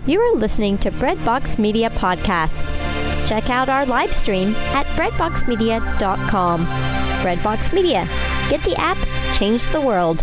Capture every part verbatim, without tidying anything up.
You are listening to Breadbox Media Podcast. Check out our live stream at breadbox media dot com. Breadbox Media. Get the app, change the world.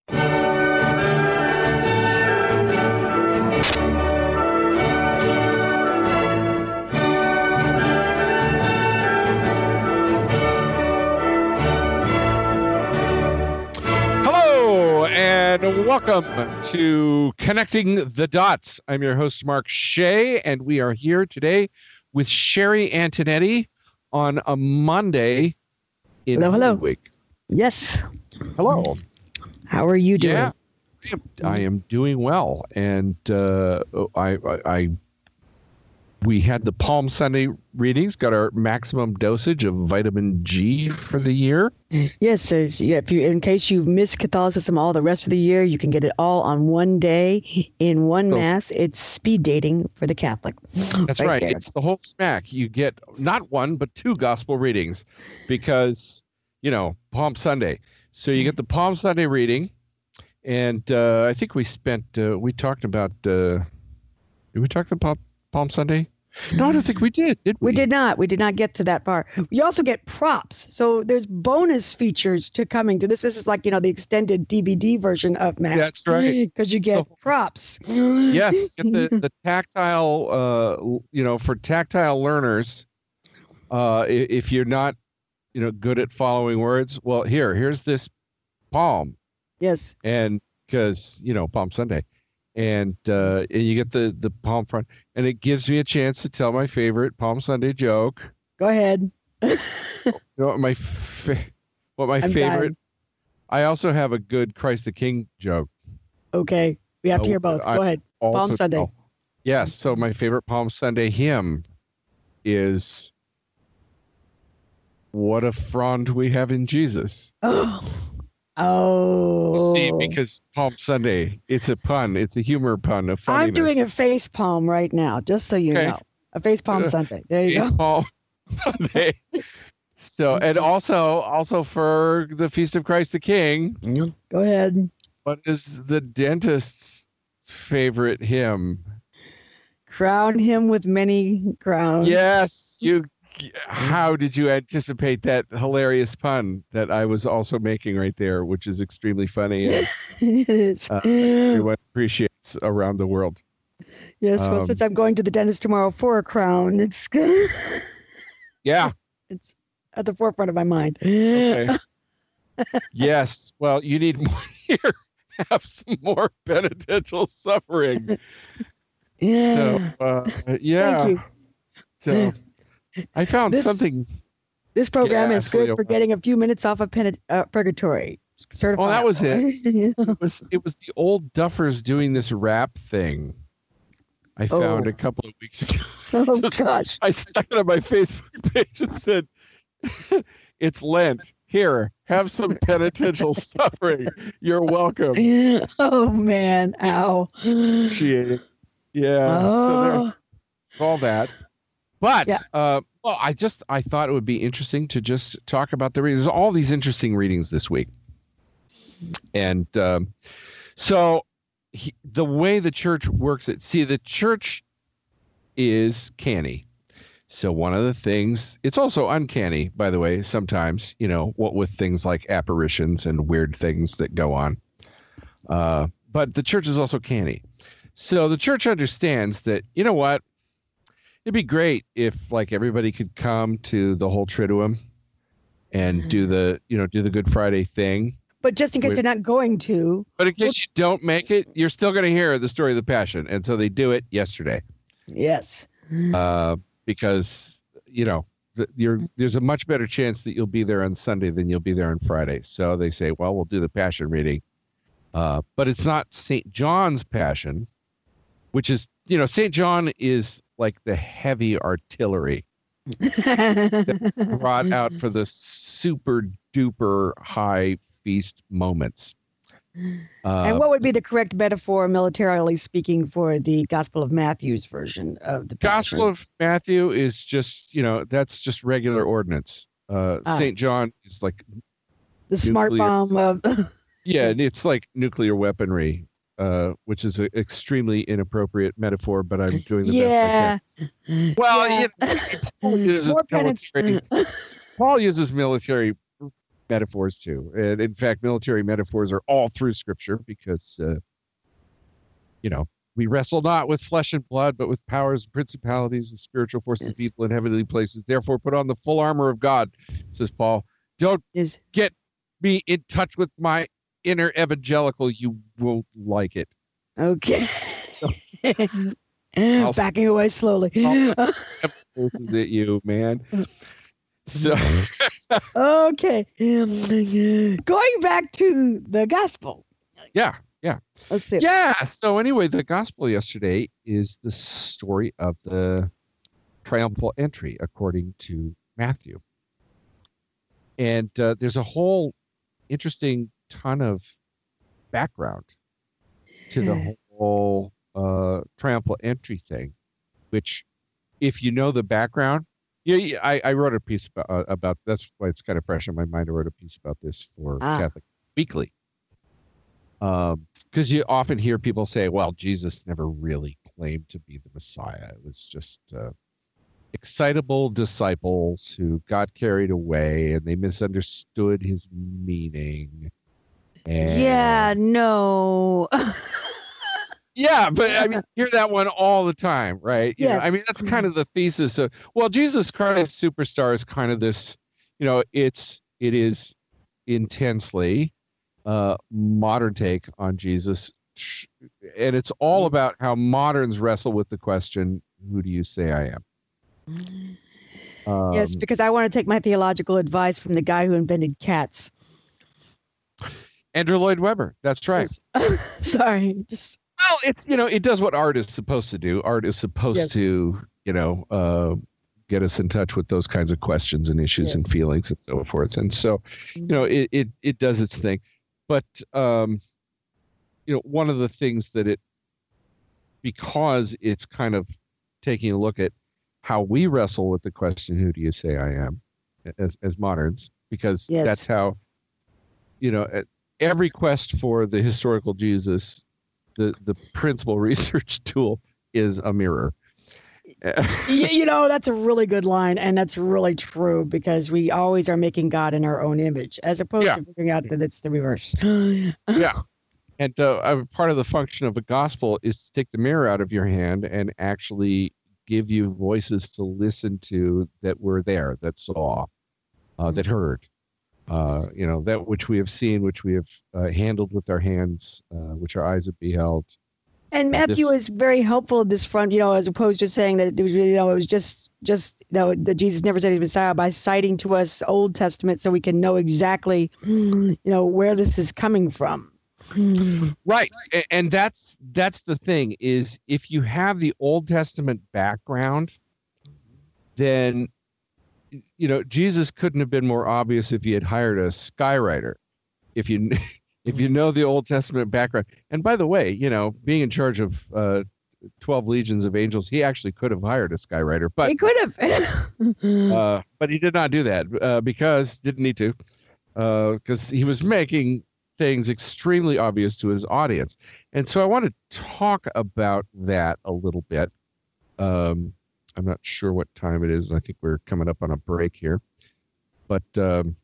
And welcome to Connecting the Dots. I'm your host, Mark Shea, and we are here today with Sherry Antonetti on a Monday in hello, hello. week. Yes. Hello. How are you doing? Yeah, I am, I am doing well. And uh, I, I, I, we had the Palm Sunday readings, got our maximum dosage of vitamin G for the year. Yes, as, yeah, if you, in case you've missed Catholicism all the rest of the year, you can get it all on one day in one So- mass. It's speed dating for the Catholic. That's right. there. It's the whole smack. You get not one, but two gospel readings because, you know, Palm Sunday. So you get the Palm Sunday reading. And uh, I think we spent, uh, we talked about, uh, did we talk about Palm Sunday? No, I don't think we did, did we? We did not. We did not get to that part. You also get props. So there's bonus features to coming to this. This is like, you know, the extended D V D version of Mass. That's right. Because you get So- props. Yes, get the, the tactile, uh, you know, for tactile learners, uh, i- if you're not, you know, good at following words, well, here, here's this palm. Yes. And because, you know, Palm Sunday. And uh, and you get the, the palm front. And it gives me a chance to tell my favorite Palm Sunday joke. Go ahead. You know what my, fa- what my I'm favorite... dying. I also have a good Christ the King joke. Okay. We have to Oh, hear both. I- Go ahead. Palm Also Sunday. tell. Yes. So my favorite Palm Sunday hymn is "What a Frond We Have in Jesus." Oh. Oh. See, because Palm Sunday, it's a pun. It's a humor pun. A funniness. I'm doing a face palm right now, just so you Okay. know. A face palm Uh, Sunday. There you go. It's Palm Sunday. So, and also, also for the Feast of Christ the King, Go ahead. what is the dentist's favorite hymn? Crown him with many crowns. Yes, you. How did you anticipate that hilarious pun that I was also making right there, which is extremely funny and yes. uh, everyone appreciates around the world? yes. Well, um, since I'm going to the dentist tomorrow for a crown, it's good. Yeah. It's at the forefront of my mind. Okay. Yes. Well, you need more here. Have some more penitential suffering. Yeah. So, uh, yeah. Thank you. So, I found This- something. This program Yeah, is good Cleo. for getting a few minutes off of pen- uh, purgatory. Certified. Oh, that was it. Yeah. It was it was the old duffers doing this rap thing. I found Oh. a couple of weeks ago. Oh, Just- gosh. I stuck it on my Facebook page and said, "It's Lent. Here, have some penitential suffering. You're welcome. Oh, man. Ow. Appreciate it." Yeah. So there, Oh. all that. But Yeah. uh, well, I just I thought it would be interesting to just talk about the readings. There's all these interesting readings this week, and um, so he, the way the church works it. See, the church is canny. So one of the things, it's also uncanny, by the way, sometimes, you know, what with things like apparitions and weird things that go on. Uh, but the church is also canny. So the church understands that, you know what, it'd be great if like everybody could come to the whole Triduum and do the, you know, do the Good Friday thing. But just in case With- they're not going to, But in case you don't make it, you're still going to hear the story of the Passion. And so they do it yesterday. yes. Uh, because you know th- you're there's a much better chance that you'll be there on Sunday than you'll be there on Friday. So they say, well, we'll do the Passion reading, uh, but it's not Saint John's Passion, which is, you know, Saint John is like the heavy artillery brought out for the super duper high feast moments. Uh, And what would be the correct metaphor, militarily speaking, for the Gospel of Matthew's version of the Passion? Gospel of Matthew is just, you know, that's just regular ordnance. Uh, Ah. Saint John is like, the smart nuclear- bomb of yeah, and it's like nuclear weaponry. uh, which is an extremely inappropriate metaphor, but I'm doing the yeah. best I can. Well, Yeah. you know, Paul uses More penance. military, Paul uses military metaphors too, and in fact, military metaphors are all through Scripture because, uh, you know, we wrestle not with flesh and blood, but with powers, and principalities, and spiritual forces, Yes. people in heavenly places. Therefore, put on the full armor of God, says Paul. Don't Is get me in touch with my inner evangelical. You won't like it. okay. I'll- Backing away slowly. I'll- This is it, you man. So Okay. Going back to the gospel. yeah, Let's see. yeah. So anyway, the gospel yesterday is the story of the triumphal entry according to Matthew, and uh, there's a whole interesting ton of background to the whole uh, triumphal entry thing, which, if you know the background, yeah, yeah, I, I wrote a piece about, uh, about that's why it's kind of fresh in my mind. I wrote a piece about this for Ah. Catholic Weekly. Um, because you often hear people say, well, Jesus never really claimed to be the Messiah. It was just uh, excitable disciples who got carried away and they misunderstood his meaning. And Yeah, no. Yeah, but I mean, you hear that one all the time, right? You know, Yes. I mean, that's kind of the thesis of, well, Jesus Christ Superstar is kind of this, you know, it's, it is intensely uh, modern take on Jesus. sh- And it's all about how moderns wrestle with the question, who do you say I am? Um, Yes, because I want to take my theological advice from the guy who invented cats. Andrew Lloyd Webber. That's right. Yes. Sorry. Just Well, it's, you know, it does what art is supposed to do. Art is supposed Yes. to, you know, uh, get us in touch with those kinds of questions and issues and Yes. feelings and so forth. And so, you know, it, it, it does its thing. But, um, you know, one of the things that it, because it's kind of taking a look at how we wrestle with the question, who do you say I am, as, as moderns, because Yes. that's how, you know, at every quest for the historical Jesus, the, the principal research tool is a mirror. you, you know, that's a really good line, and that's really true because we always are making God in our own image, as opposed Yeah. to figuring out that it's the reverse. Yeah. And uh, uh, part of the function of a gospel is to take the mirror out of your hand and actually give you voices to listen to that were there, that saw, uh, that heard, uh, you know, that which we have seen, which we have uh, handled with our hands, uh, which our eyes have beheld. And Matthew This- is very helpful in this front, you know, as opposed to saying that it was, you know, it was just, just, you know, that Jesus never said he was Messiah, by citing to us Old Testament so we can know exactly, you know, where this is coming from. Right. A- And that's that's the thing is if you have the Old Testament background, then you know, Jesus couldn't have been more obvious if he had hired a skywriter. If you if you know the Old Testament background. And by the way, you know, being in charge of uh, twelve legions of angels, he actually could have hired a skywriter, but He could have. uh, but he did not do that uh, because didn't need to, because he was making things extremely obvious to his audience. And so I want to talk about that a little bit. Um, I'm not sure what time it is. I think we're coming up on a break here, but um,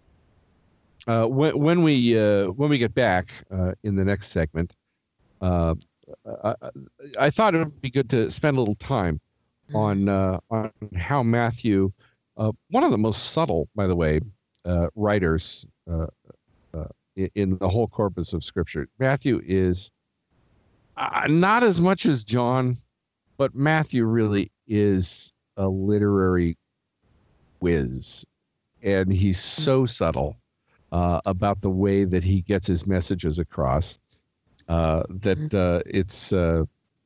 uh, when when we uh, when we get back uh, in the next segment, uh, I, I thought it would be good to spend a little time on uh, on how Matthew, uh, one of the most subtle, by the way, uh, writers uh, uh, in, in the whole corpus of Scripture. Matthew is uh, not as much as John, but Matthew really is a literary whiz, and he's so subtle uh, about the way that he gets his messages across uh, that uh, it's uh,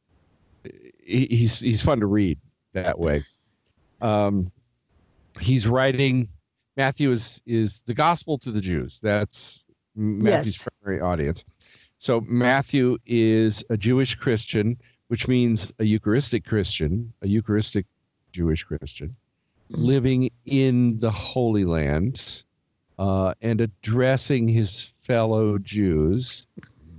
he, he's he's fun to read that way. Um, he's writing. Matthew is is the gospel to the Jews. That's Matthew's Yes. primary audience. So Matthew is a Jewish Christian, which means a Eucharistic Christian, a Eucharistic Jewish Christian, living in the Holy Land uh, and addressing his fellow Jews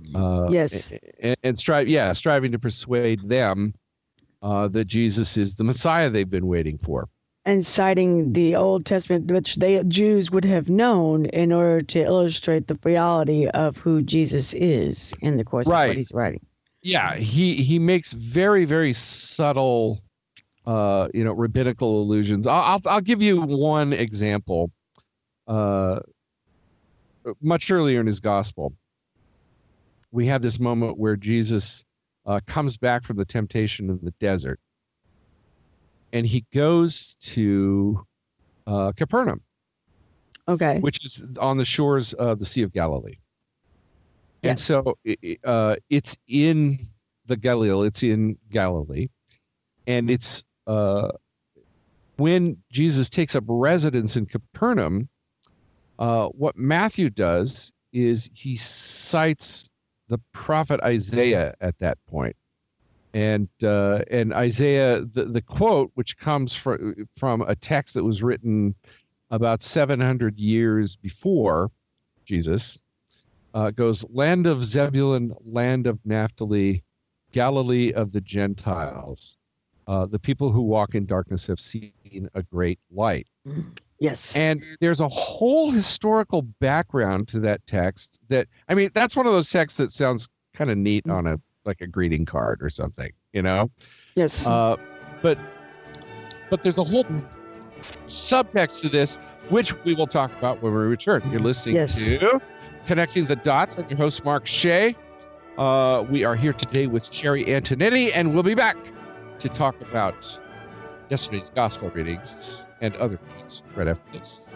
Uh, yes. And, and strive, yeah, striving to persuade them uh, that Jesus is the Messiah they've been waiting for. And citing the Old Testament, which they Jews would have known in order to illustrate the reality of who Jesus is in the course Right. of what he's writing. Yeah, he he makes very very subtle, uh, you know, rabbinical allusions. I'll I'll, I'll give you one example. Uh, much earlier in his gospel, we have this moment where Jesus uh, comes back from the temptation in the desert, and he goes to uh, Capernaum, Okay. which is on the shores of the Sea of Galilee. And Yes. so uh, it's in the Galilee, it's in Galilee. And it's uh, when Jesus takes up residence in Capernaum, uh, what Matthew does is he cites the prophet Isaiah at that point. And uh, and Isaiah, the, the quote, which comes from, from a text that was written about seven hundred years before Jesus, uh, goes, "Land of Zebulun, land of Naphtali, Galilee of the Gentiles. Uh, the people who walk in darkness have seen a great light." Yes. And there's a whole historical background to that text that, I mean, that's one of those texts that sounds kind of neat on a like a greeting card or something, you know? Yes. Uh, but but there's a whole subtext to this, which we will talk about when we return. You're listening Yes. to Connecting the Dots. I'm your host, Mark Shea. Uh, we are here today with Sherry Antonetti, and we'll be back to talk about yesterday's gospel readings and other readings right after this.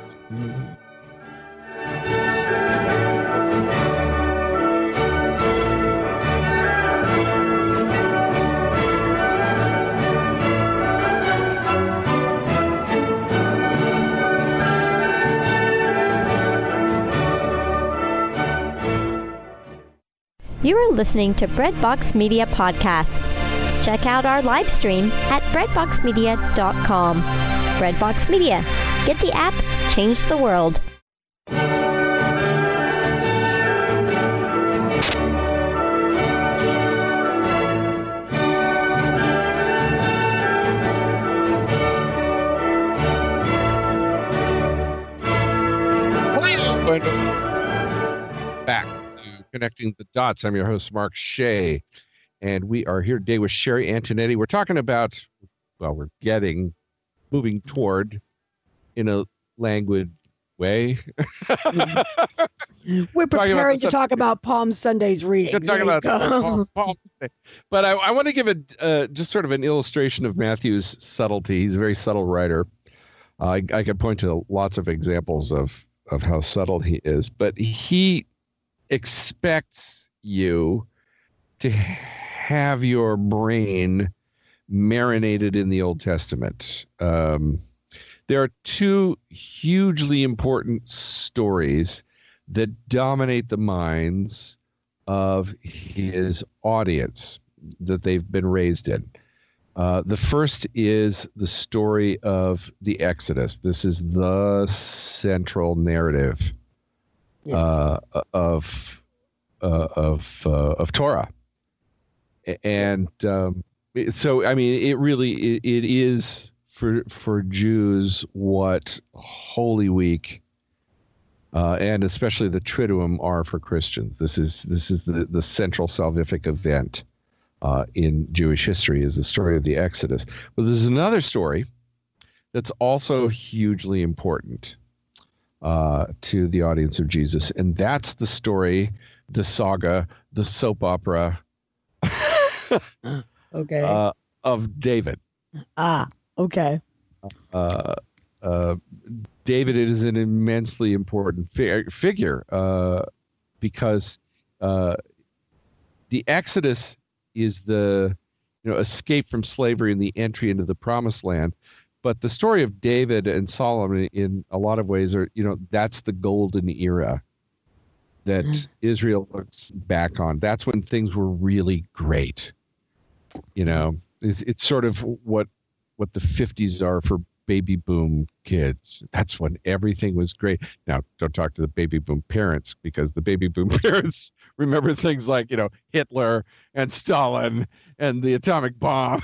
You are listening to Breadbox Media Podcast. Check out our live stream at breadbox media dot com. Breadbox Media. Get the app, change the world. Back to Connecting the Dots. I'm your host, Mark Shea, and we are here today with Sherry Antonetti. We're talking about, well, we're getting, moving toward, in a languid way. We're preparing to the talk about Palm Sunday's readings. We're talking There about you go. Paul- Paul today. But I, I want to give a uh, just sort of an illustration of Matthew's subtlety. He's a very subtle writer. Uh, I, I could point to lots of examples of of how subtle he is, but he expects you to have your brain marinated in the Old Testament. Um, there are two hugely important stories that dominate the minds of his audience that they've been raised in. Uh, the first is the story of the Exodus. This is the central narrative Yes. uh, of uh, of uh, of Torah, and um, it- so I mean, it really it, it is for for Jews what Holy Week uh, and especially the Triduum are for Christians. This is this is the the central salvific event uh, in Jewish history, is the story of the Exodus. But there's another story that's also hugely important uh, to the audience of Jesus, and that's the story, the saga, the soap opera Okay. uh, of David. ah, okay. Uh, uh, David is an immensely important fi- figure uh, because uh, the Exodus is the you know escape from slavery and the entry into the Promised Land. But the story of David and Solomon, in a lot of ways, are you know that's the golden era that Mm. Israel looks back on. That's when things were really great. You know, it's, it's sort of what what the fifties are for baby boom kids. That's when everything was great. Now, don't talk to the baby boom parents, because the baby boom parents remember things like, you know, Hitler and Stalin and the atomic bomb.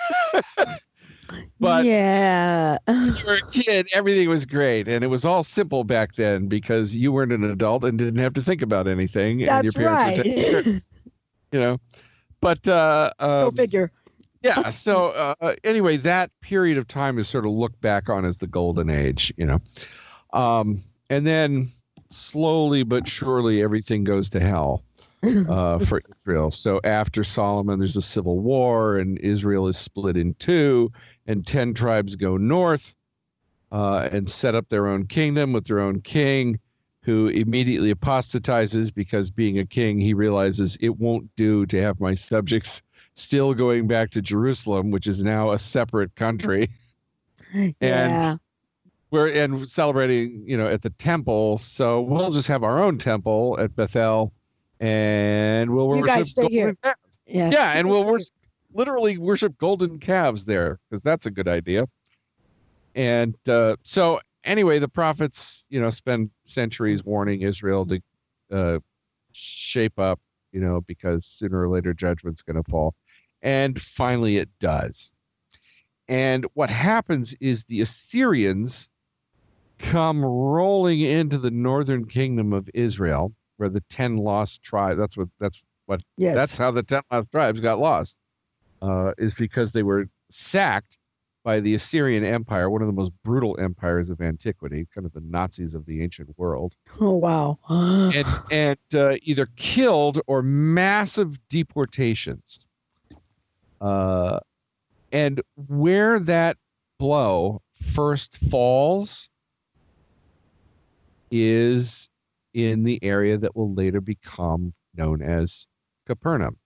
But yeah, when you were a kid, everything was great, and it was all simple back then because you weren't an adult and didn't have to think about anything. That's and your parents right. Were taking care, you know, but uh, um, go figure. Yeah. So uh, anyway, that period of time is sort of looked back on as the golden age, you know, um, and then slowly but surely everything goes to hell uh, for Israel. So after Solomon, there's a civil war, and Israel is split in two. And ten tribes go north uh, and set up their own kingdom with their own king, who immediately apostatizes because, being a king, he realizes it won't do to have my subjects still going back to Jerusalem, which is now a separate country. Yeah. And we're and celebrating, you know, at the temple. So we'll just have our own temple at Bethel, and we'll You worship guys stay golden here. calves. Yeah. Yeah, and we'll worship. Literally worship golden calves there, because that's a good idea. And uh, so anyway, the prophets, you know, spend centuries warning Israel to uh, shape up, you know, because sooner or later judgment's going to fall. And finally it does. And what happens is the Assyrians come rolling into the northern kingdom of Israel, where the ten lost tribes, that's what, that's what, Yes. that's how the ten lost tribes got lost. Uh, is because they were sacked by the Assyrian Empire, one of the most brutal empires of antiquity, kind of the Nazis of the ancient world. Oh, wow. And, and uh, either killed or massive deportations. Uh, and where that blow first falls is in the area that will later become known as Capernaum.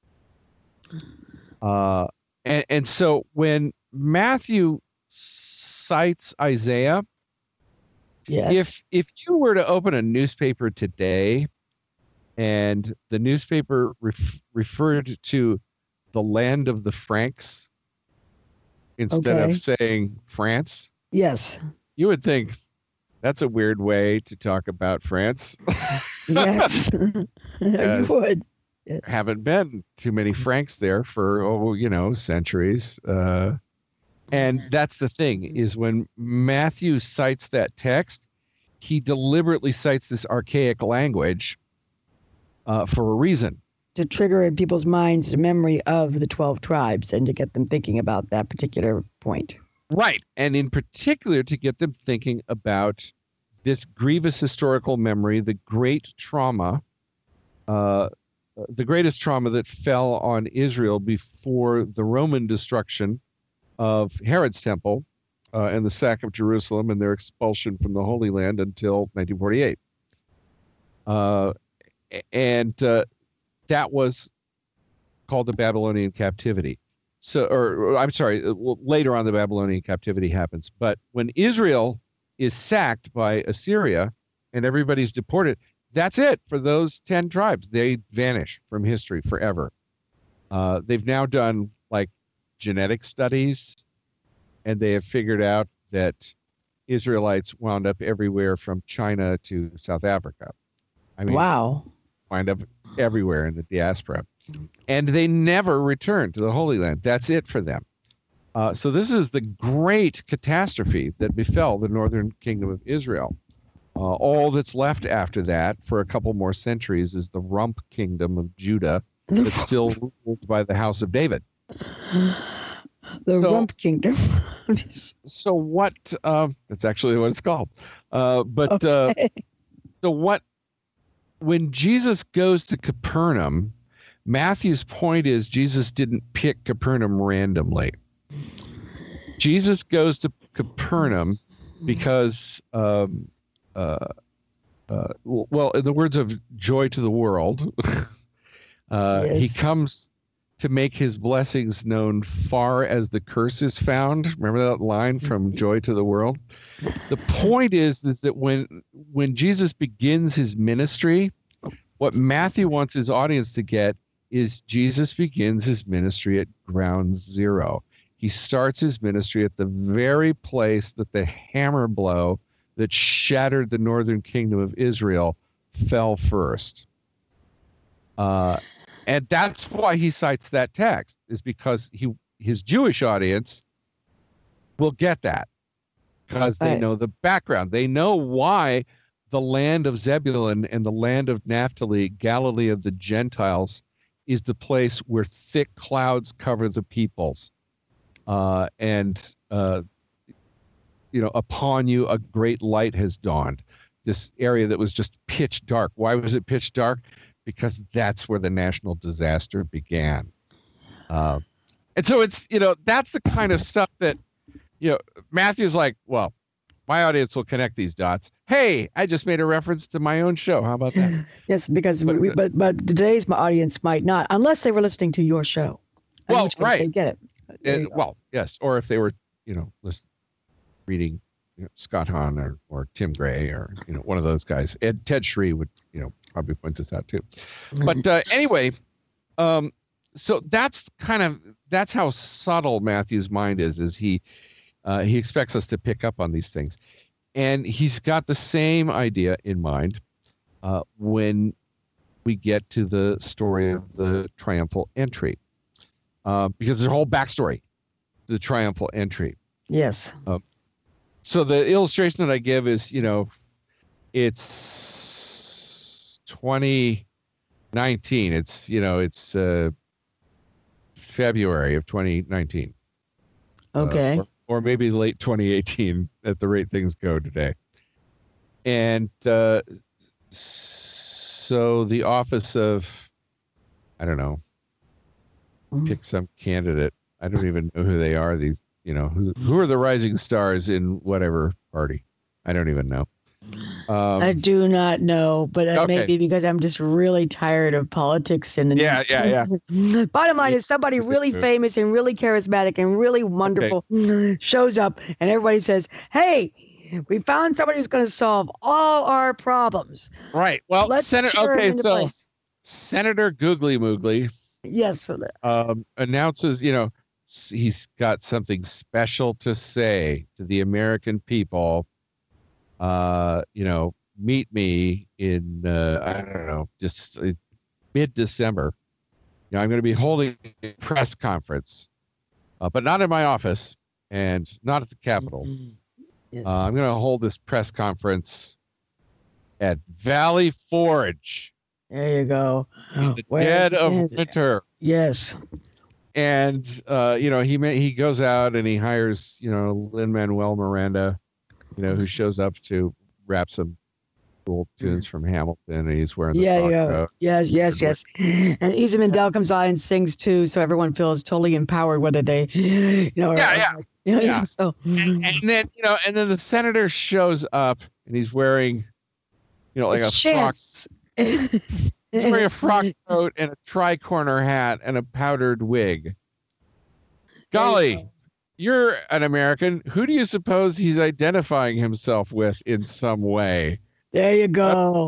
Uh, and, and so when Matthew cites Isaiah, Yes. if if you were to open a newspaper today and the newspaper ref, referred to the land of the Franks instead Okay. of saying France, Yes. you would think that's a weird way to talk about France. Yes. Yes. You would. Yes. Haven't been too many Franks there for, oh, you know, centuries. Uh, and that's the thing, is when Matthew cites that text, he deliberately cites this archaic language uh, for a reason. To trigger in people's minds the memory of the twelve tribes and to get them thinking about that particular point. Right. And in particular, to get them thinking about this grievous historical memory, the great trauma, uh, the greatest trauma that fell on Israel before the Roman destruction of Herod's temple uh, and the sack of Jerusalem and their expulsion from the Holy Land until nineteen forty-eight. Uh, and uh, that was called the Babylonian captivity. So, or, or I'm sorry, well, later on the Babylonian captivity happens. But when Israel is sacked by Assyria and everybody's deported, that's it for those ten tribes. They vanish from history forever. Uh, they've now done like genetic studies, and they have figured out that Israelites wound up everywhere from China to South Africa. I mean, Wow. wind up everywhere in the diaspora. And they never returned to the Holy Land. That's it for them. Uh, so this is the great catastrophe that befell the northern kingdom of Israel. Uh, all that's left after that for a couple more centuries is the rump kingdom of Judah that's still ruled by the house of David. The So- Rump Kingdom. So what, uh, that's actually what it's called. Uh, but uh, Okay. so what, when Jesus goes to Capernaum, Matthew's point is Jesus didn't pick Capernaum randomly. Jesus goes to Capernaum because, um, uh, uh, well, in the words of Joy to the World, uh, he Yes. comes to make his blessings known far as the curse is found. Remember that line from Joy to the World? The point is, is that when when Jesus begins his ministry, what Matthew wants his audience to get is Jesus begins his ministry at ground zero. He starts his ministry at the very place that the hammer blow that shattered the northern kingdom of Israel fell first. Uh, and that's why he cites that text, is because he his Jewish audience will get that, because they Right. know the background. They know why the land of Zebulun and the land of Naphtali, Galilee of the Gentiles, is the place where thick clouds cover the peoples. Uh, and, uh, you know, upon you a great light has dawned. This area that was just pitch dark. Why was it pitch dark? Because that's where the national disaster began. Uh, and so it's, you know, that's the kind of stuff that, you know, Matthew's like, well, my audience will connect these dots. Hey, I just made a reference to my own show. How about that? Yes, because But- we, but but today's my audience might not, unless they were listening to your show. In Well, which case right. They get it. There you And, go. well, yes. Or if they were, you know, listen, reading you know, Scott Hahn or, or Tim Gray or, you know, one of those guys. Ed Ted Shree would, you know, probably point this out too. But uh, anyway, um, so that's kind of, that's how subtle Matthew's mind is, is he, uh, he expects us to pick up on these things. And he's got the same idea in mind uh, when we get to the story of the triumphal entry. Uh, because there's a whole backstory to the triumphal entry. Yes. So the illustration that I give is, you know, it's twenty nineteen. It's, you know, it's uh, February of twenty nineteen. Okay. Uh, or, or maybe late twenty eighteen at the rate things go today. And uh, so the office of, I don't know, pick some candidate. I don't even know who they are. These, you know, who who are the rising stars in whatever party? I don't even know. Um, I do not know, but it may okay. be because I'm just really tired of politics. And Yeah, yeah, yeah. Bottom line is somebody really famous and really charismatic and really wonderful shows up, and everybody says, "Hey, we found somebody who's going to solve all our problems. right. Well, Let's Senator. cheer him Okay, into so place." Senator Googly Moogly Yes. um, announces, you know, s- he's got something special to say to the American people. Uh, you know, meet me in, uh, I don't know, just uh, mid-December. You know, I'm going to be holding a press conference, uh, but not in my office and not at the Capitol. Yes. Uh, I'm going to hold this press conference at Valley Forge There you go. in the Where- dead of yes. winter. Yes. And uh, you know, he may, he goes out and he hires, you know, Lin-Manuel Miranda, you know, who shows up to rap some cool tunes from Hamilton, and he's wearing the Yeah, frock yeah. coat. Yes, yes, yes. And Isa Mandel comes on and sings too, so everyone feels totally empowered whether they, you know, are- Yeah, yeah. are- Yeah. So, And, and then, you know, and then the senator shows up and he's wearing, you know, like it's a frock. Chance. He's wearing a frock coat and a tri-corner hat and a powdered wig. Golly, go. you're an American. Who do you suppose he's identifying himself with in some way? There you go.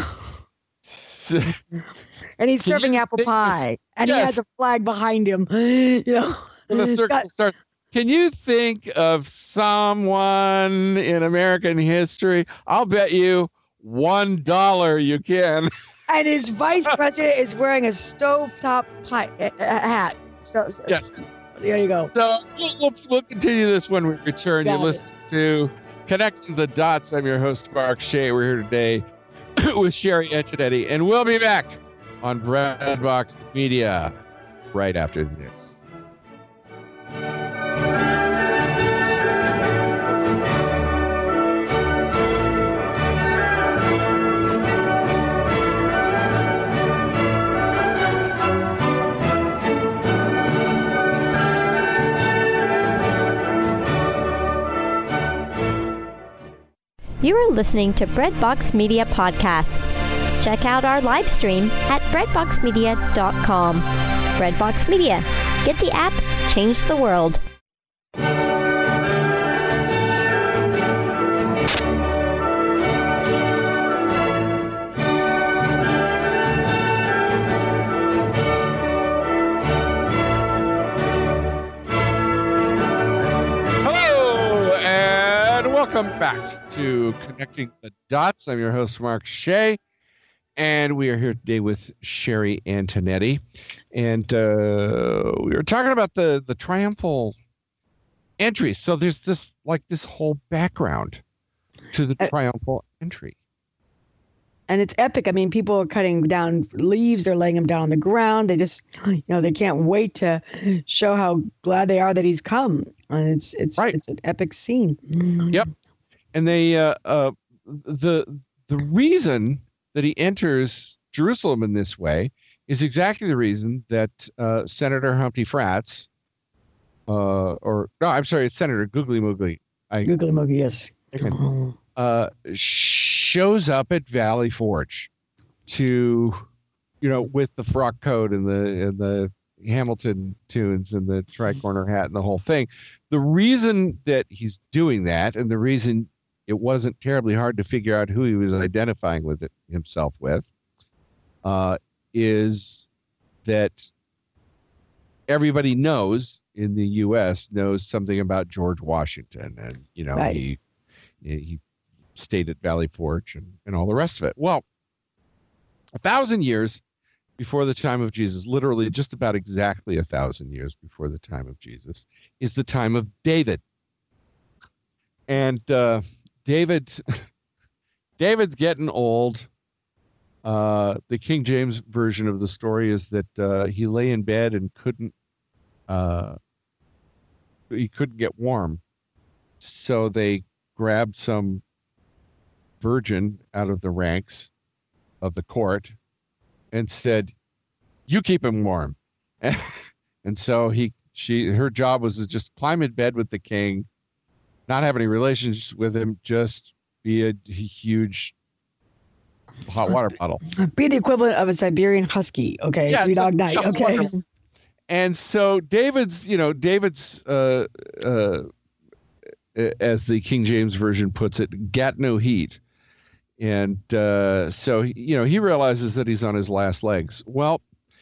So, And he's Can you serving apple think- pie, and he Yes. has a flag behind him. You know, the circle Got- starts. Can you think of someone in American history? I'll bet you one dollar you can. and his vice president is wearing a stovetop pie, uh, uh, hat. So, so- Yes. There you go. So we'll, we'll, we'll continue this when we return. Got you it. listen to Connecting the Dots. I'm your host, Mark Shea. We're here today with Sherry Antonetti, and we'll be back on Breadbox Media right after this. You are listening to Breadbox Media Podcast. Check out our live stream at breadbox media dot com. Breadbox Media. Get the app, change the world. Welcome back to Connecting the Dots. I'm your host, Mark Shea, and we are here today with Sherry Antonetti. And uh, we were talking about the, the triumphal entry. So there's this, like, this whole background to the triumphal entry. And it's epic. I mean, people are cutting down leaves. They're laying them down on the ground. They just, you know, they can't wait to show how glad they are that he's come. And it's it's right. It's an epic scene. Yep. And they uh, uh, the the reason that he enters Jerusalem in this way is exactly the reason that uh, Senator Humpty Frats, uh, or no, I'm sorry, it's Senator Googly Moogly. I, Googly Moogly, yes. Uh, shows up at Valley Forge to, you know, with the frock coat and the and the Hamilton tunes and the tricorner hat and the whole thing. The reason that he's doing that, and the reason it wasn't terribly hard to figure out who he was identifying with it himself with, uh, is that everybody knows in the U S knows something about George Washington, and you know right. he he stayed at Valley Forge and, and all the rest of it. Well, a thousand years before the time of Jesus, literally just about exactly a thousand years before the time of Jesus, is the time of David. And uh, David, David's getting old. Uh, the King James version of the story is that uh, he lay in bed and couldn't, uh, he couldn't get warm. So they grabbed some virgin out of the ranks of the court and said, "You keep him warm." And so he, she, her job was to just climb in bed with the king, not have any relations with him, just be a huge hot water bottle. Be the equivalent of a Siberian husky. Okay. Yeah, Three dog night. Okay. Water. And so David's, you know, David's, uh, uh, as the King James version puts it, got no heat. And uh, so, you know, he realizes that he's on his last legs. Well,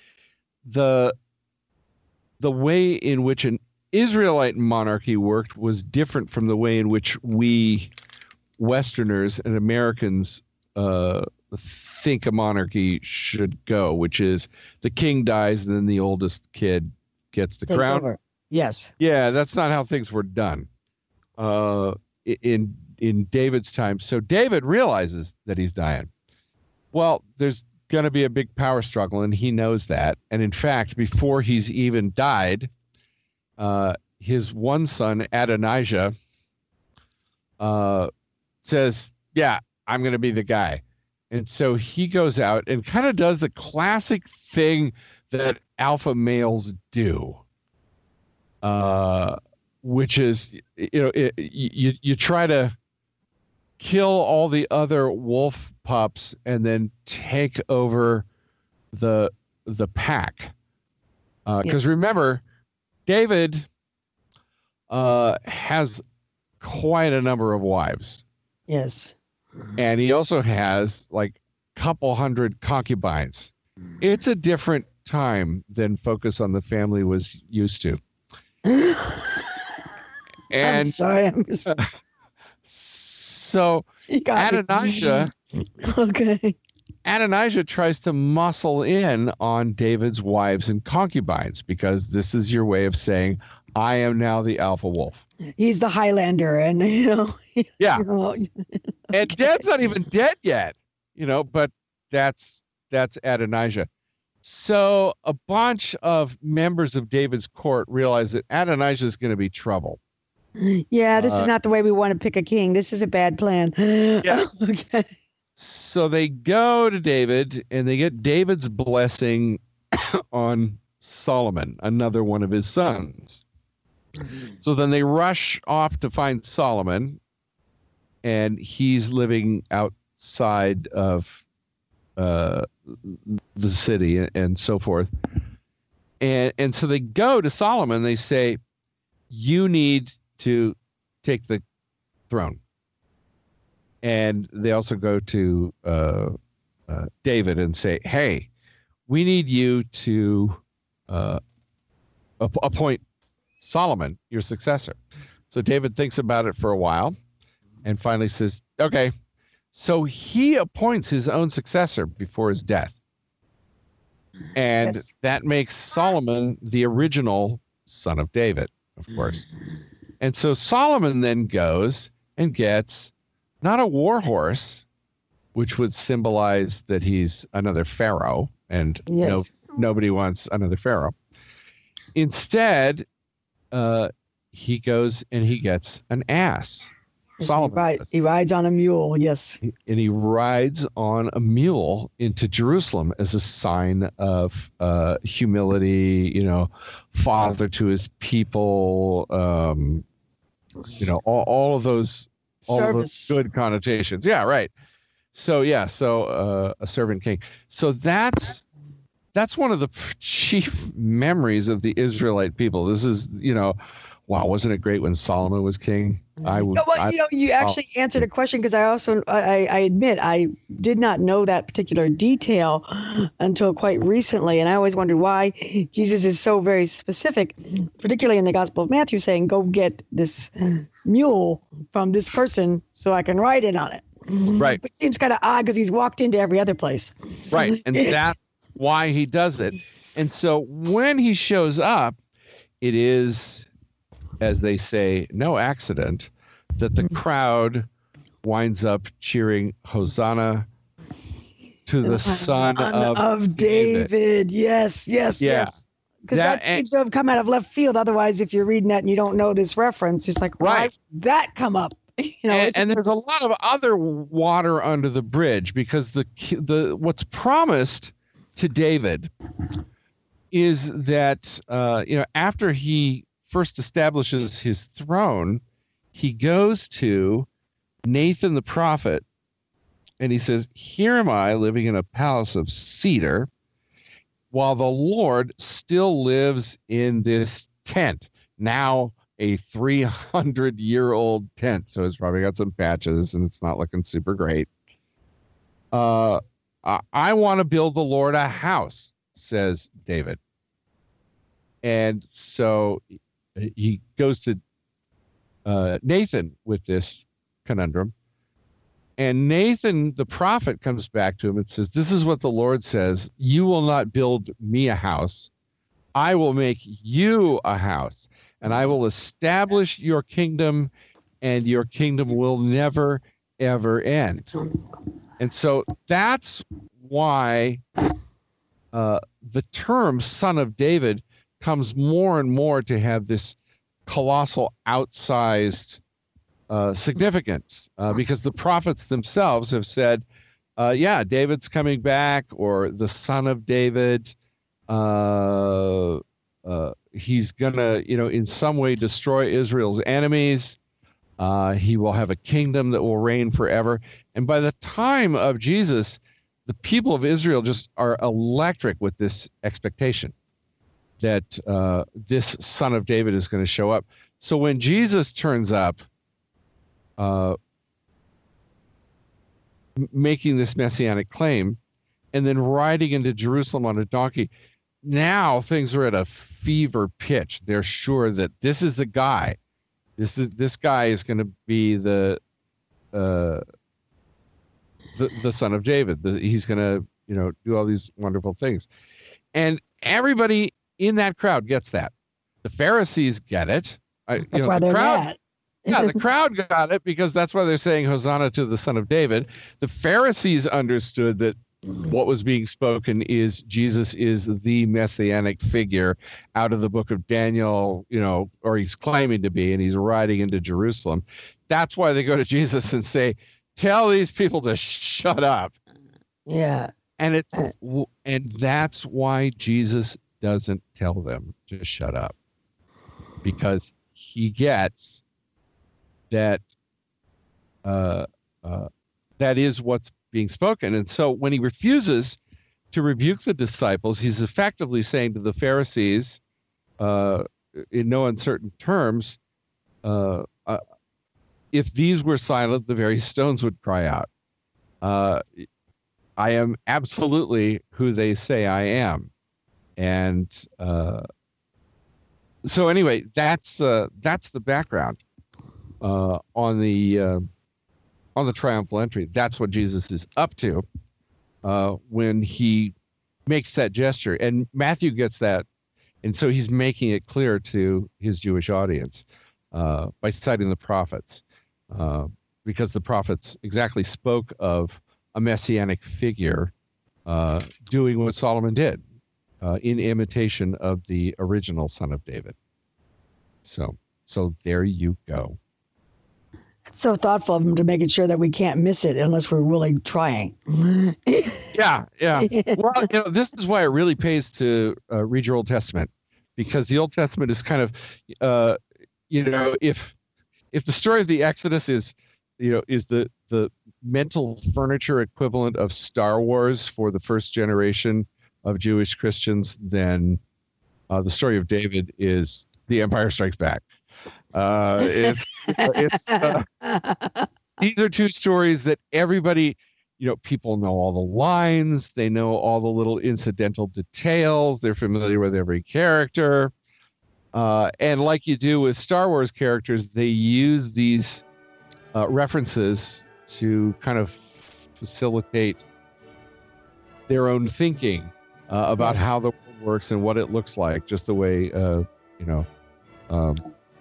the the way in which an Israelite monarchy worked was different from the way in which we Westerners and Americans uh, think a monarchy should go, which is the king dies and then the oldest kid gets the Take crown. over. Yes. Yeah, that's not how things were done uh, in in David's time. So David realizes that he's dying. Well, there's going to be a big power struggle, and he knows that. And in fact, before he's even died, uh, his one son, Adonijah, uh, says, yeah, I'm going to be the guy. And so he goes out and kind of does the classic thing that alpha males do, uh, which is, you know, it, you, you try to kill all the other wolf pups and then take over the the pack. Because uh, yeah. remember, David uh, has quite a number of wives. Yes. And he also has like a couple hundred concubines. It's a different time than Focus on the Family was used to. And I'm sorry. I'm just... So Adonijah, okay. Adonijah tries to muscle in on David's wives and concubines because this is your way of saying, I am now the alpha wolf. He's the Highlander, and you know. Yeah. You know, okay. And Dad's not even dead yet, you know, but that's that's Adonijah. So a bunch of members of David's court realize that Adonijah is going to be trouble. Yeah, this uh, is not the way we want to pick a king. This is a bad plan. Yeah. Okay. So they go to David and they get David's blessing on Solomon, another one of his sons. So then they rush off to find Solomon, and he's living outside of uh, the city and so forth. And and so they go to Solomon. They say, you need to take the throne. And they also go to uh, uh, David and say, hey, we need you to uh, ap- appoint Solomon your successor. So David thinks about it for a while. and finally says, okay. So he appoints his own successor before his death. And Yes. that makes Solomon the original son of David, of course. And so Solomon then goes and gets not a war horse, which would symbolize that he's another pharaoh, and Yes. no, nobody wants another pharaoh. Instead, uh, he goes and he gets an ass. Solomon He, ride, does. he rides on a mule. Yes. And he rides on a mule into Jerusalem as a sign of uh, humility, you know, father to his people, um, you know, all, all of those, all of those Service. good connotations. Yeah, right. So yeah, so uh, a servant king. So that's that's one of the chief memories of the Israelite people. This is, you know, wow, wasn't it great when Solomon was king? I would. No, well, I- you know, you actually answered a question because I also, I, I admit, I did not know that particular detail until quite recently, and I always wondered why Jesus is so very specific, particularly in the Gospel of Matthew, saying, "Go get this mule from this person so I can ride in on it." Right. Which seems kind of odd because he's walked into every other place. Right. And that's why he does it. And so when he shows up, it is, as they say, no accident that the crowd winds up cheering Hosanna to the son of, of David. David. Yes, yes, Yeah. yes. Because That- that, seems to have come out of left field. Otherwise, if you're reading that and you don't know this reference, it's like, why Right. would that come up? You know, and, it's- and there's a lot of other water under the bridge because the the what's promised to David is that uh, you know, after he first establishes his throne, he goes to Nathan the prophet and he says, "Here am I living in a palace of cedar, while the Lord still lives in this tent." Now a three hundred year old tent. So it's probably got some patches and it's not looking super great. Uh, I, I want to build the Lord a house, says David. And so he goes to uh, Nathan with this conundrum. And Nathan, the prophet, comes back to him and says, "This is what the Lord says. You will not build me a house. I will make you a house. And I will establish your kingdom, and your kingdom will never, ever end." And so that's why uh, the term Son of David comes more and more to have this colossal, outsized uh, significance, uh, because the prophets themselves have said, uh, yeah, David's coming back, or the Son of David. Uh, uh, he's gonna, you know, in some way destroy Israel's enemies. Uh, he will have a kingdom that will reign forever. And by the time of Jesus, the people of Israel just are electric with this expectation that uh, this Son of David is going to show up. So when Jesus turns up, uh, m- making this messianic claim, and then riding into Jerusalem on a donkey, now things are at a fever pitch. They're sure that this is the guy. This is this guy is going to be the, uh, the the son of David. The, he's going to, you know, do all these wonderful things, and everybody in that crowd gets that. The Pharisees get it. I, you That's know, why the they're crowd, mad. yeah, the crowd got it because that's why they're saying Hosanna to the Son of David. The Pharisees understood that what was being spoken is Jesus is the messianic figure out of the book of Daniel, you know, or he's claiming to be, and he's riding into Jerusalem. That's why they go to Jesus and say, "Tell these people to shut up." Yeah. And it's and that's why Jesus doesn't tell them to shut up, because he gets that uh, uh, that is what's being spoken. And so when he refuses to rebuke the disciples, he's effectively saying to the Pharisees, uh, in no uncertain terms, uh, uh, if these were silent, the very stones would cry out. Uh, I am absolutely who they say I am. And uh, so anyway, that's uh, that's the background uh, on the uh, on the triumphal entry. That's what Jesus is up to uh, when he makes that gesture. And Matthew gets that. And so he's making it clear to his Jewish audience uh, by citing the prophets, uh, because the prophets exactly spoke of a messianic figure uh, doing what Solomon did uh, in imitation of the original Son of David. So, so there you go. It's so thoughtful of him to making sure that we can't miss it unless we're really trying. Yeah, yeah. Well, you know, this is why it really pays to uh, read your Old Testament, because the Old Testament is kind of, uh, you know, if if the story of the Exodus is, you know, is the the mental furniture equivalent of Star Wars for the first generation of Jewish Christians, then uh, the story of David is The Empire Strikes Back. Uh, it's it's uh, these are two stories that everybody, you know, people know all the lines, they know all the little incidental details, they're familiar with every character, uh, and like you do with Star Wars characters, they use these uh, references to kind of facilitate their own thinking uh, about Yes. how the world works and what it looks like, just the way uh, you know. Um,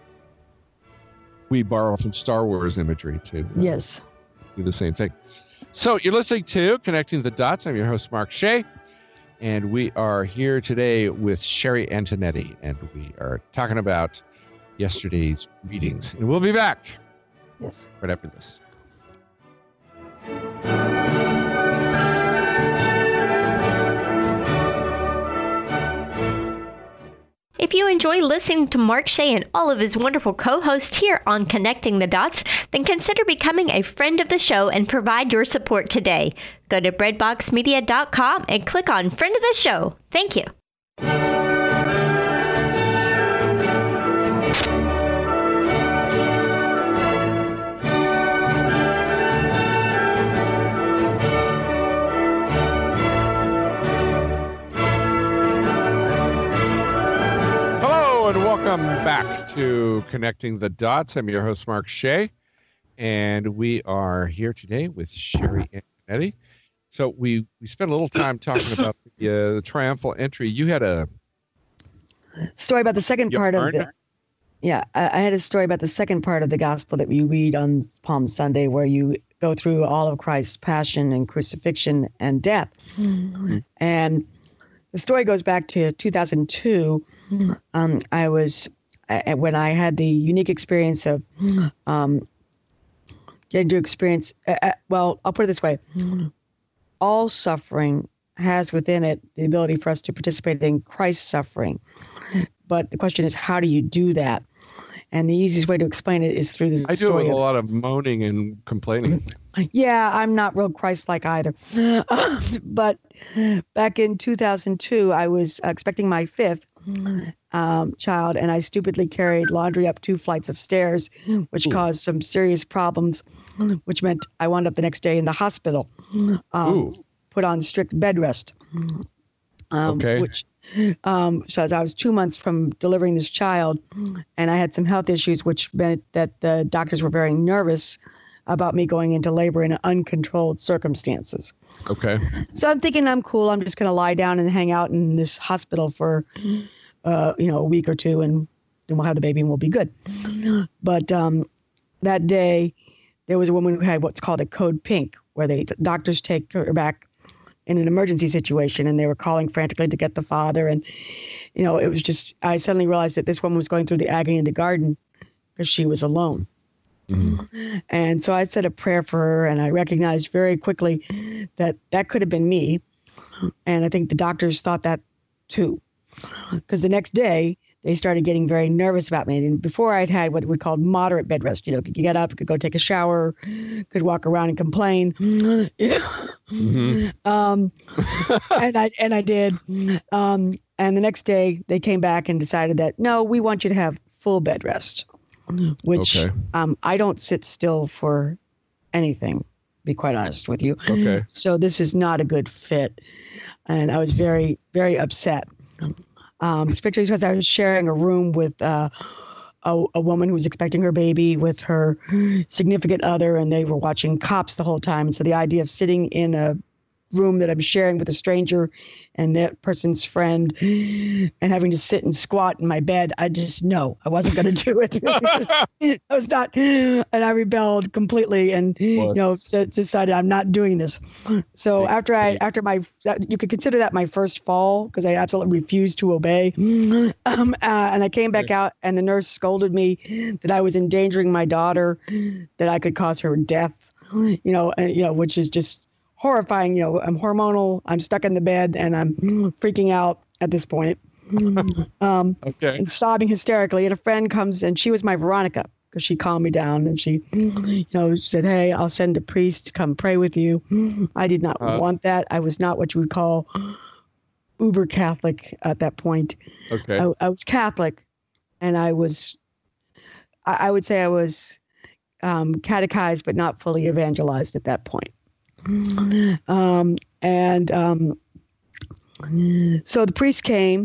we borrow from Star Wars imagery to uh, Yes. do the same thing. So you're listening to Connecting the Dots. I'm your host, Mark Shea, and we are here today with Sherry Antonetti, and we are talking about yesterday's readings. And we'll be back Yes. right after this. If you enjoy listening to Mark Shea and all of his wonderful co-hosts here on Connecting the Dots, then consider becoming a friend of the show and provide your support today. Go to bread box media dot com and click on Friend of the Show. Thank you. And welcome back to Connecting the Dots. I'm your host, Mark Shea, and we are here today with Sherry Antonetti. So we, we spent a little time talking about the, uh, the triumphal entry. You had a Story about the second part of yarn? the. Yeah, I, I had a story about the second part of the gospel that we read on Palm Sunday, where you go through all of Christ's passion and crucifixion and death. And the story goes back to two thousand two. Um, I was I, when I had the unique experience of um, getting to experience. Uh, uh, well, I'll put it this way: all suffering has within it the ability for us to participate in Christ's suffering. But the question is, how do you do that? And the easiest way to explain it is through this I do it story. with a of- lot of moaning and complaining. Yeah, I'm not real Christ-like either. But back in two thousand two, I was expecting my fifth um, child, and I stupidly carried laundry up two flights of stairs, which Ooh. caused some serious problems, which meant I wound up the next day in the hospital, um, Ooh. put on strict bed rest. Um, Okay. Which, um, so as I was two months from delivering this child, and I had some health issues, which meant that the doctors were very nervous about me going into labor in uncontrolled circumstances. Okay. So I'm thinking I'm cool. I'm just going to lie down and hang out in this hospital for, uh, you know, a week or two, and then we'll have the baby and we'll be good. But um, that day, there was a woman who had what's called a code pink, where they doctors take her back in an emergency situation, and they were calling frantically to get the father. And, you know, it was just, I suddenly realized that this woman was going through the agony in the garden because she was alone. Mm-hmm. And so I said a prayer for her, and I recognized very quickly that that could have been me. And I think the doctors thought that too, because the next day they started getting very nervous about me. And before I'd had what we called moderate bed rest, you know, could get up, could go take a shower, could walk around and complain. Mm-hmm. um, and I and I did. Um, and the next day they came back and decided that, no, we want you to have full bed rest, which Okay. um, I don't sit still for anything, to be quite honest with you. Okay. So this is not a good fit. And I was very, very upset. Um, especially because I was sharing a room with uh, a, a woman who was expecting her baby with her significant other, and they were watching Cops the whole time. And so the idea of sitting in a room that I'm sharing with a stranger and that person's friend and having to sit and squat in my bed, I just, no, I wasn't going to do it. I was not, and I rebelled completely and, you know, so decided I'm not doing this. So after I, after my, you could consider that my first fall because I absolutely refused to obey. Um, uh, and I came back out and the nurse scolded me that I was endangering my daughter, that I could cause her death, you know, and, you know, which is just horrifying. You know, I'm hormonal, I'm stuck in the bed, and I'm freaking out at this point. Um, okay. And sobbing hysterically. And a friend comes, and she was my Veronica, because she calmed me down, and she, you know, said, "Hey, I'll send a priest to come pray with you." I did not uh, want that. I was not what you would call uber Catholic at that point. Okay. I, I was Catholic, and I was, I, I would say I was um, catechized, but not fully evangelized at that point. Um, and um, so the priest came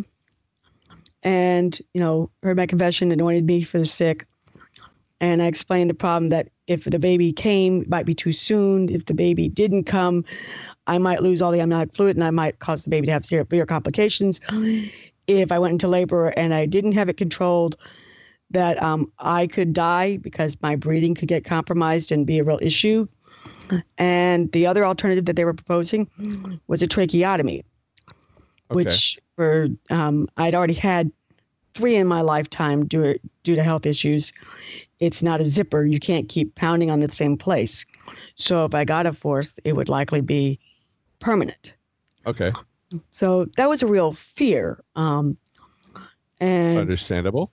and, you know, heard my confession, anointed me for the sick. And I explained the problem that if the baby came, it might be too soon. If the baby didn't come, I might lose all the amniotic fluid and I might cause the baby to have severe complications. If I went into labor and I didn't have it controlled, that um, I could die because my breathing could get compromised and be a real issue. And the other alternative that they were proposing was a tracheotomy, okay. which for um, I'd already had three in my lifetime due, due to health issues. It's not a zipper. You can't keep pounding on the same place. So if I got a fourth, it would likely be permanent. Okay. So that was a real fear. Um, and Understandable.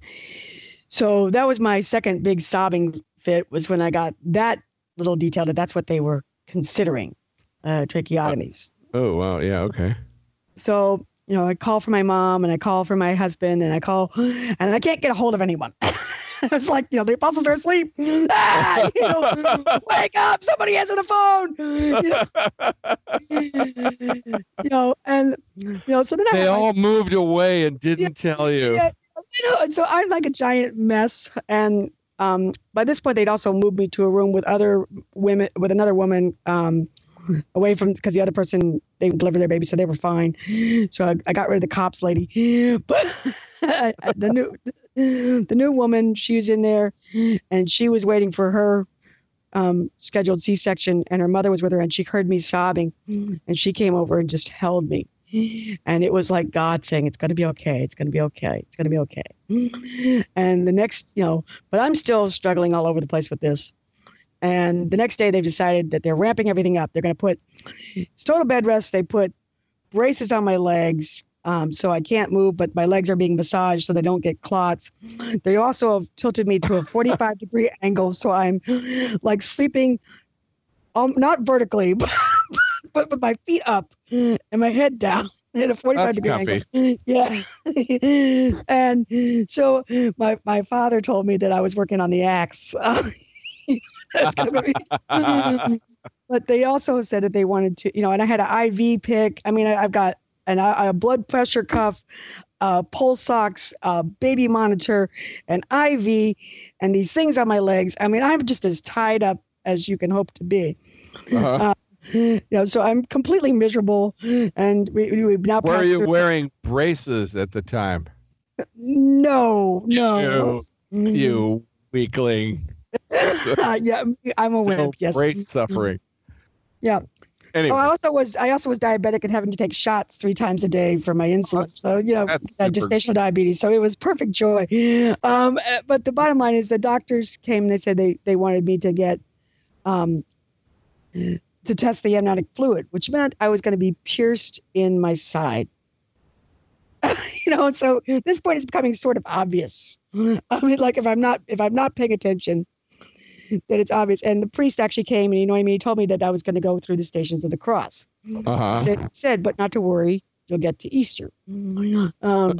So that was my second big sobbing fit, was when I got that little detail that that's what they were considering, uh, tracheotomies. Oh, oh, wow. Yeah. Okay. So, you know, I call for my mom and I call for my husband and I call and I can't get a hold of anyone. It's like, you know, the apostles are asleep. Ah, you know, wake up, somebody answer the phone. You know, you know and, you know, so then they I, all I, moved away and didn't yeah, tell you. Yeah, you know, and so I'm like a giant mess. And um, by this point, they'd also moved me to a room with other women, with another woman, um, away from, because the other person, they delivered their baby, so they were fine. So I, I got rid of the cops lady. But the new the new woman, she was in there, and she was waiting for her um, scheduled C-section, and her mother was with her, and she heard me sobbing, and she came over and just held me. And it was like God saying, "It's going to be okay. It's going to be okay. It's going to be okay." And the next, you know, but I'm still struggling all over the place with this. And the next day they've decided that they're ramping everything up. They're going to put, it's total bed rest. They put braces on my legs. Um, so I can't move, but my legs are being massaged so they don't get clots. They also have tilted me to a forty-five degree angle. So I'm like sleeping, um, not vertically, but, but with my feet up and my head down at a forty-five degree angle. Yeah. And so my, my father told me that I was working on the axe. That's gonna be. But they also said that they wanted to, you know, and I had an I V pick. I mean, I, I've got an, a blood pressure cuff, uh, pulse ox, uh, baby monitor, an I V, and these things on my legs. I mean, I'm just as tied up as you can hope to be. Uh-huh. Uh, you know, so I'm completely miserable. And we, we've now Were passed you through- wearing braces at the time? No, no. You, you weakling. uh, yeah, I'm aware. No Yes, brace suffering. Yeah. Anyway. Oh, I also was I also was diabetic and having to take shots three times a day for my insulin. That's, so you know, uh, gestational diabetes. So it was perfect joy. Um, but the bottom line is the doctors came and they said they they wanted me to get, um, to test the amniotic fluid, which meant I was going to be pierced in my side. You know, so at this point it's becoming sort of obvious. I mean, like if I'm not if I'm not paying attention, that it's obvious. And the priest actually came and, you know what I mean, he told me that I was going to go through the Stations of the Cross. Uh-huh. Said, said, but not to worry, you'll get to Easter. Um,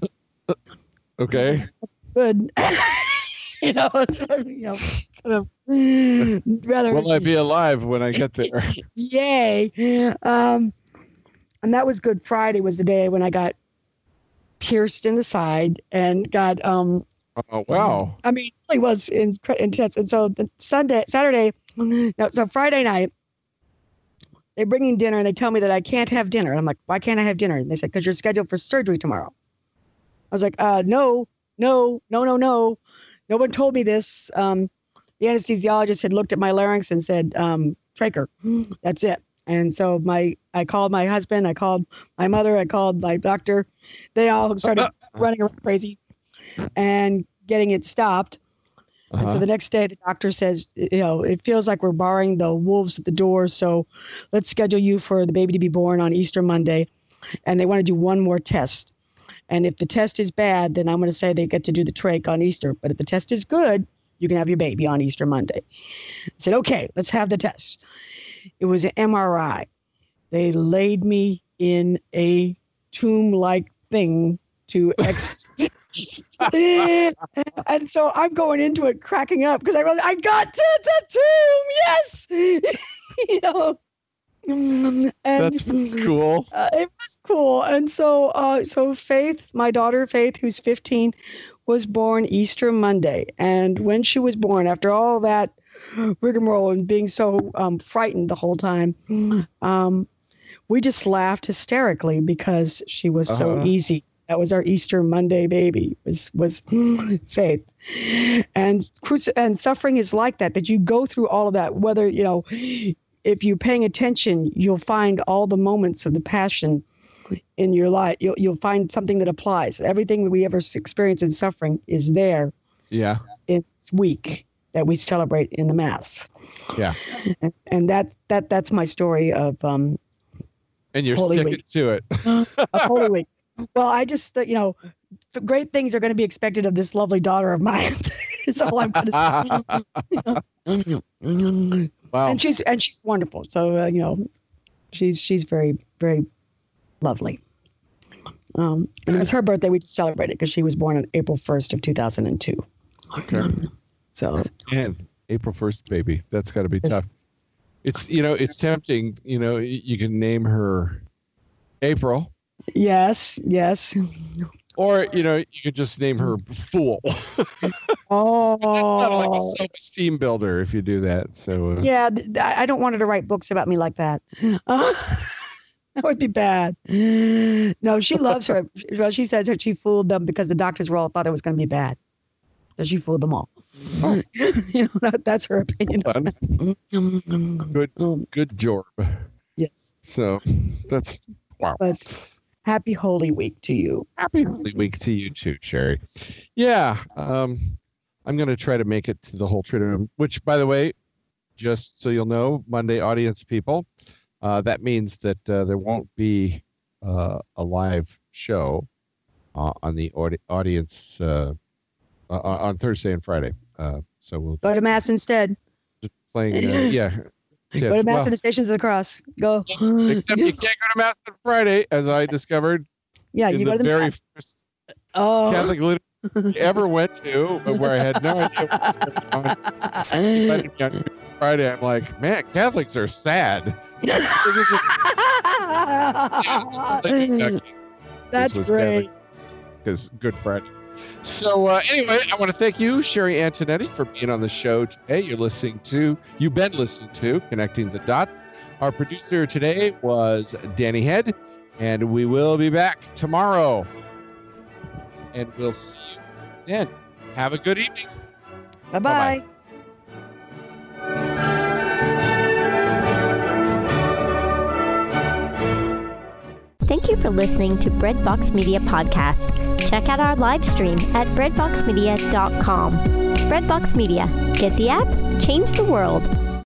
okay. Good. you know, you know, kind of rather. Will I be alive when I get there? Yay. Um, and that was Good Friday was the day when I got pierced in the side and got um Oh, wow. I mean, it really was in, intense. And so the Sunday, Saturday, no, so Friday night, they bring in dinner and they tell me that I can't have dinner. I'm like, why can't I have dinner? And they said, because you're scheduled for surgery tomorrow. I was like, uh, no, no, no, no, no. No one told me this. Um, the anesthesiologist had looked at my larynx and said, um, trachea, that's it. And so my, I called my husband, I called my mother, I called my doctor. They all started running around crazy and getting it stopped. Uh-huh. And so the next day, the doctor says, you know, it feels like we're barring the wolves at the door. So let's schedule you for the baby to be born on Easter Monday. And they want to do one more test. And if the test is bad, then I'm going to say they get to do the trach on Easter. But if the test is good, you can have your baby on Easter Monday. I said, okay, let's have the test. It was an M R I. They laid me in a tomb-like thing to ex. And so I'm going into it cracking up because I really, I got to the tomb. Yes. You know. And, that's cool. Uh, it was cool. And so, uh, so Faith, my daughter Faith, who's fifteen, was born Easter Monday. And when she was born, after all that rigmarole and being so um, frightened the whole time, um, we just laughed hysterically because she was uh-huh. so easy. That was our Easter Monday baby, was was Faith. And and suffering is like that, that you go through all of that, whether, you know, if you're paying attention, you'll find all the moments of the passion in your life. You'll, you'll find something that applies. Everything that we ever experience in suffering is there. Yeah. In this week that we celebrate in the Mass. Yeah. And, and that's, that, that's my story of um. And you're Holy sticking Week. to it. Of Holy Week. Well, I just, you know, great things are going to be expected of this lovely daughter of mine. Is all I'm going to say. Wow. And she's and she's wonderful. So uh, you know, she's she's very very lovely. Um, and it was her birthday. We just celebrated because she was born on April first of two thousand and two. Okay. So. And April first, baby. That's got to be tough. It's you know it's tempting. You know you can name her April. Yes, yes. Or, you know, you could just name her Fool. Oh. That's not like a self-esteem builder if you do that. So uh, yeah, I don't want her to write books about me like that. Uh, that would be bad. No, she loves her. Well, she says that she fooled them because the doctors were all thought it was going to be bad. So she fooled them all. Oh. You know, that, that's her opinion. Good, good job. Yes. So that's, wow. But happy Holy Week to you. Happy Holy Week to you too, Sherry. Yeah, um, I'm going to try to make it to the whole Triduum, which, by the way, just so you'll know, Monday audience people, uh, that means that uh, there won't be uh, a live show uh, on the audi- audience uh, uh, on Thursday and Friday. Uh, so we'll go to Mass instead. Just playing, uh, yeah. Go to Mass well, at the Stations of the Cross. Go. Except you can't go to Mass on Friday, as I discovered. Yeah, in you the go to the very Mass. first oh. Catholic liturgy I ever went to, where I had no idea what was going on. on Friday, I'm like, man, Catholics are sad. That's great. Because Good Friday. So uh, anyway, I want to thank you, Sherry Antonetti, for being on the show today. You're listening to, you've been listening to Connecting the Dots. Our producer today was Danny Head, and we will be back tomorrow. And we'll see you then. Have a good evening. Bye-bye. Bye-bye. Thank you for listening to Breadbox Media Podcasts. Check out our live stream at breadbox media dot com. Breadbox Media. Get the app, change the world.